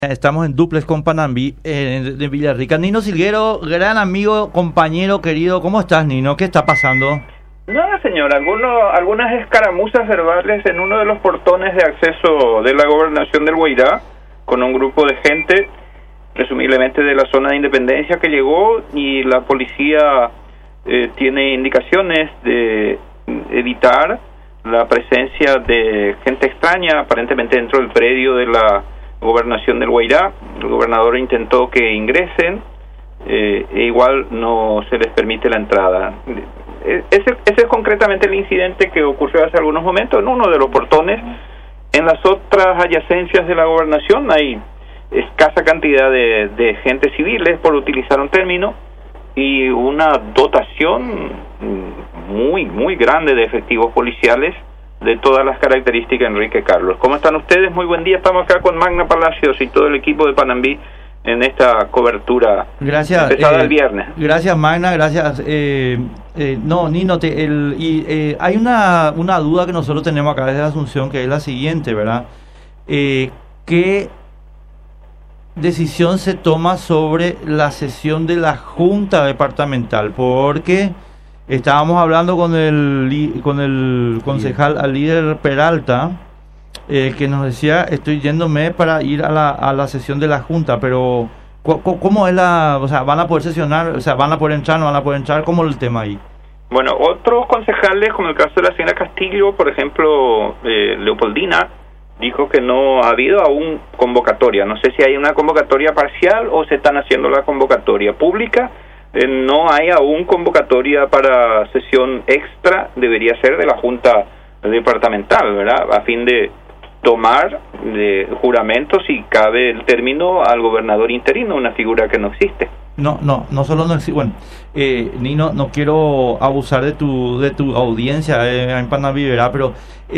Estamos en duplex con Panambi, de Villarrica. Nino Silguero, gran amigo, compañero querido, ¿cómo estás, Nino? ¿Qué está pasando? Nada, señor, algunas escaramuzas verbales en uno de los portones de acceso de la gobernación del Guairá, con un grupo de gente, presumiblemente de la zona de Independencia, que llegó, y la policía tiene indicaciones de evitar la presencia de gente extraña, aparentemente dentro del predio de la gobernación del Guairá. El gobernador intentó que ingresen, e igual no se les permite la entrada. Ese es concretamente el incidente que ocurrió hace algunos momentos en uno de los portones. En las otras adyacencias de la gobernación hay escasa cantidad de agentes civiles, por utilizar un término, y una dotación muy grande de efectivos policiales de todas las características, Enrique Carlos. ¿Cómo están ustedes? Muy buen día. Estamos acá con Magna Palacios y todo el equipo de Panambi en esta cobertura. Gracias. Empezada el viernes. Gracias, Magna. Gracias. No, Nino, hay una duda que nosotros tenemos acá desde Asunción, que es la siguiente, ¿verdad? ¿Qué decisión se toma sobre la sesión de la Junta Departamental? Porque estábamos hablando con el concejal, al líder Peralta, que nos decía, estoy yéndome para ir a la sesión de la Junta, pero ¿cómo es o sea, van a poder sesionar, o sea, van a poder entrar, no van a poder entrar? ¿Cómo es el tema ahí? Bueno, otros concejales, como el caso de la señora Castillo, por ejemplo, Leopoldina, dijo que no ha habido aún convocatoria. No sé si hay una convocatoria parcial o se están haciendo la convocatoria pública. No hay aún convocatoria para sesión extra, debería ser de la Junta Departamental, ¿verdad? A fin de tomar de juramento, si cabe el término, al gobernador interino, una figura que no existe. No solo no existe. Bueno, Nino, no quiero abusar de tu audiencia en Panambi, ¿verdad? Pero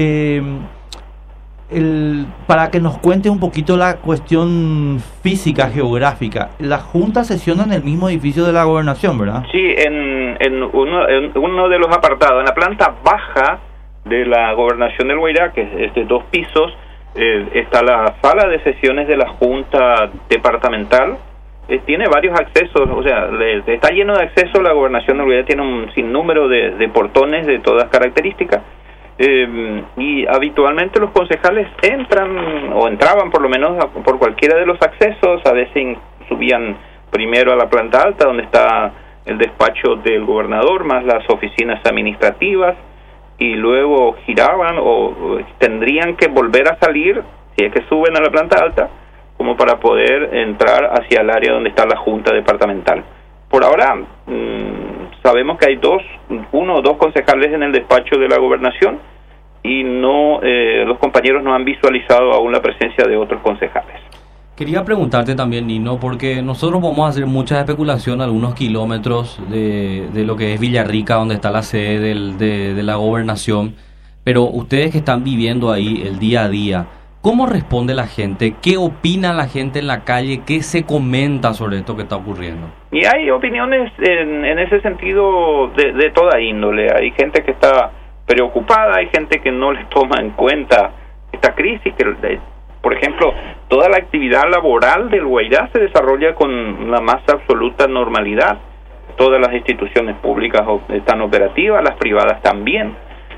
para que nos cuente un poquito la cuestión física, geográfica, la Junta sesiona en el mismo edificio de la gobernación, ¿verdad? Sí, en uno de los apartados, en la planta baja de la gobernación del Guairá, que es de 2 pisos, está la sala de sesiones de la Junta Departamental. Tiene varios accesos, o sea, está lleno de accesos. La gobernación del Guairá tiene un sinnúmero de portones de todas características. Y habitualmente los concejales entran, o entraban por lo menos, por cualquiera de los accesos. A veces subían primero a la planta alta, donde está el despacho del gobernador, más las oficinas administrativas, y luego giraban o tendrían que volver a salir, si es que suben a la planta alta, como para poder entrar hacia el área donde está la Junta Departamental. Por ahora sabemos que hay uno o dos concejales en el despacho de la gobernación, y los compañeros no han visualizado aún la presencia de otros concejales. Quería preguntarte también, Nino, porque nosotros vamos a hacer mucha especulación a algunos kilómetros de lo que es Villarrica, donde está la sede de la gobernación, pero ustedes que están viviendo ahí el día a día, ¿cómo responde la gente? ¿Qué opina la gente en la calle? ¿Qué se comenta sobre esto que está ocurriendo? Y hay opiniones en ese sentido de toda índole. Hay gente que está preocupada, hay gente que no les toma en cuenta esta crisis, por ejemplo, toda la actividad laboral del Guairá se desarrolla con la más absoluta normalidad. Todas las instituciones públicas están operativas, las privadas también.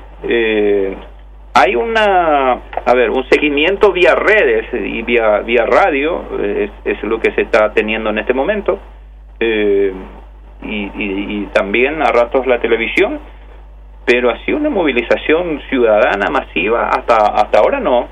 Hay un seguimiento vía redes y vía radio, es lo que se está teniendo en este momento, y también a ratos la televisión, pero así una movilización ciudadana masiva hasta ahora no.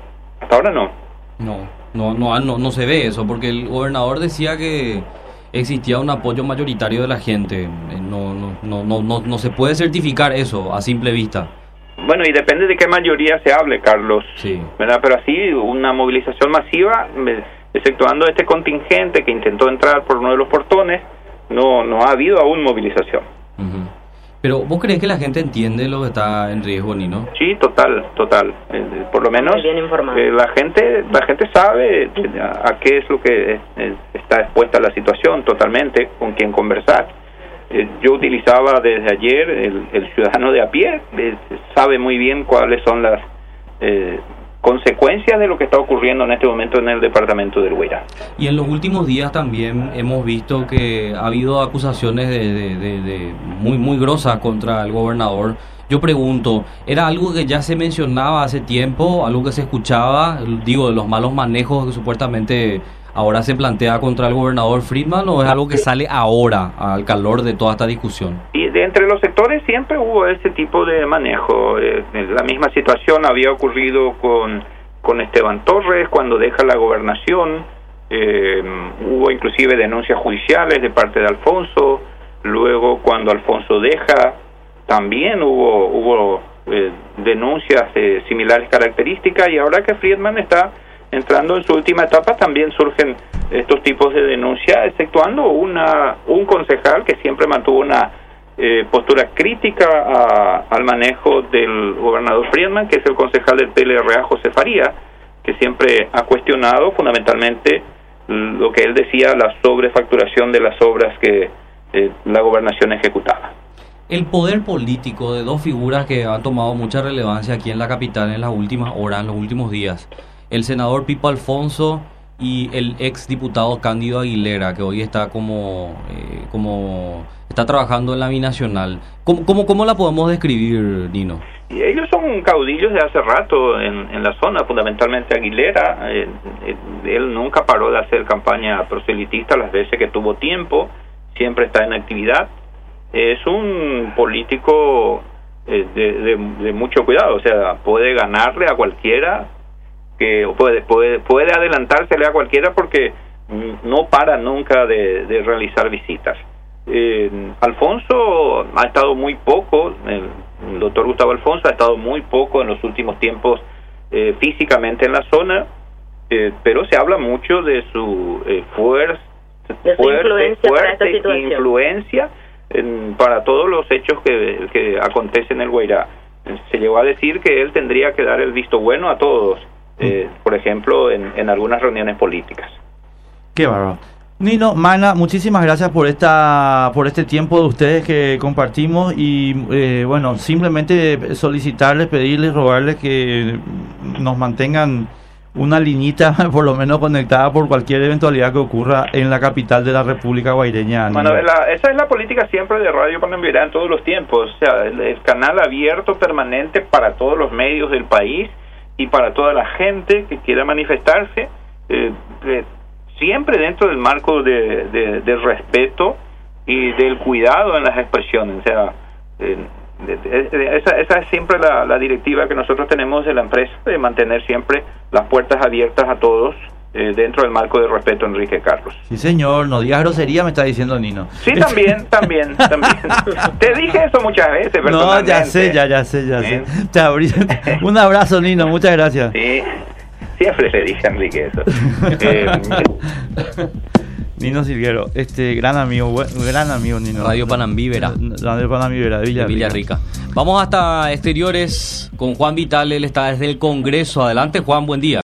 No se ve eso, porque el gobernador decía que existía un apoyo mayoritario de la gente. No se puede certificar eso a simple vista. Bueno, y depende de qué mayoría se hable, Carlos. Sí. ¿Verdad? Pero así, una movilización masiva, exceptuando este contingente que intentó entrar por uno de los portones, no ha habido aún movilización. Uh-huh. Pero, ¿vos crees que la gente entiende lo que está en riesgo, Nino? Sí, total. Por lo menos la gente sabe a qué es lo que está expuesta la situación totalmente, con quién conversar. Yo utilizaba desde ayer el ciudadano de a pie, sabe muy bien cuáles son las consecuencias de lo que está ocurriendo en este momento en el departamento del Guairá. Y en los últimos días también hemos visto que ha habido acusaciones de muy grosas contra el gobernador. Yo pregunto, ¿era algo que ya se mencionaba hace tiempo, algo que se escuchaba, digo, de los malos manejos que supuestamente ahora se plantea contra el gobernador Friedman, o es algo que sale ahora al calor de toda esta discusión? Y de entre los sectores siempre hubo ese tipo de manejo. La misma situación había ocurrido con Esteban Torres cuando deja la gobernación. Hubo inclusive denuncias judiciales de parte de Alfonso. Luego cuando Alfonso deja, también hubo denuncias de similares características, y ahora que Friedman está entrando en su última etapa también surgen estos tipos de denuncias, exceptuando un concejal que siempre mantuvo una postura crítica al manejo del gobernador Friedman, que es el concejal del PLRA, José Faría, que siempre ha cuestionado fundamentalmente lo que él decía, la sobrefacturación de las obras que la gobernación ejecutaba. El poder político de dos figuras que han tomado mucha relevancia aquí en la capital en las últimas horas, en los últimos días, el senador Pipo Alfonso y el ex diputado Cándido Aguilera, que hoy está como está trabajando en la binacional. ¿Cómo la podemos describir, Nino? Y ellos son caudillos de hace rato en la zona, fundamentalmente Aguilera. Él nunca paró de hacer campaña proselitista las veces que tuvo tiempo, siempre está en actividad. Es un político de mucho cuidado, o sea, puede ganarle a cualquiera, que puede adelantársele a cualquiera porque no para nunca de realizar visitas. Alfonso ha estado muy poco, el doctor Gustavo Alfonso ha estado muy poco en los últimos tiempos físicamente en la zona, pero se habla mucho de su fuerte influencia para todos los hechos que acontecen en el Guairá. Se llegó a decir que él tendría que dar el visto bueno a todos, por ejemplo, en algunas reuniones políticas. Qué bárbaro. Nino, Mana, muchísimas gracias por este tiempo de ustedes que compartimos, y bueno, simplemente solicitarles, pedirles, rogarles que nos mantengan una liñita por lo menos conectada por cualquier eventualidad que ocurra en la capital de la República Guaireña. Bueno, esa es la política siempre de Radio Panambi en todos los tiempos, o sea, el canal abierto permanente para todos los medios del país y para toda la gente que quiera manifestarse, siempre dentro del marco del respeto y del cuidado en las expresiones. O sea, esa es siempre la directiva que nosotros tenemos de la empresa, de mantener siempre las puertas abiertas a todos dentro del marco del respeto, Enrique Carlos. Sí, señor, no digas grosería, me está diciendo Nino. Sí, también. Te dije eso muchas veces, personalmente. No, ya sé. Te abrí. Un abrazo, Nino, muchas gracias. Sí, siempre le dije a Enrique eso. Nino Silguero, gran amigo Nino. Radio Panambívera. Radio Panambívera de Villarrica. Vamos hasta exteriores con Juan Vital, él está desde el Congreso. Adelante, Juan, buen día.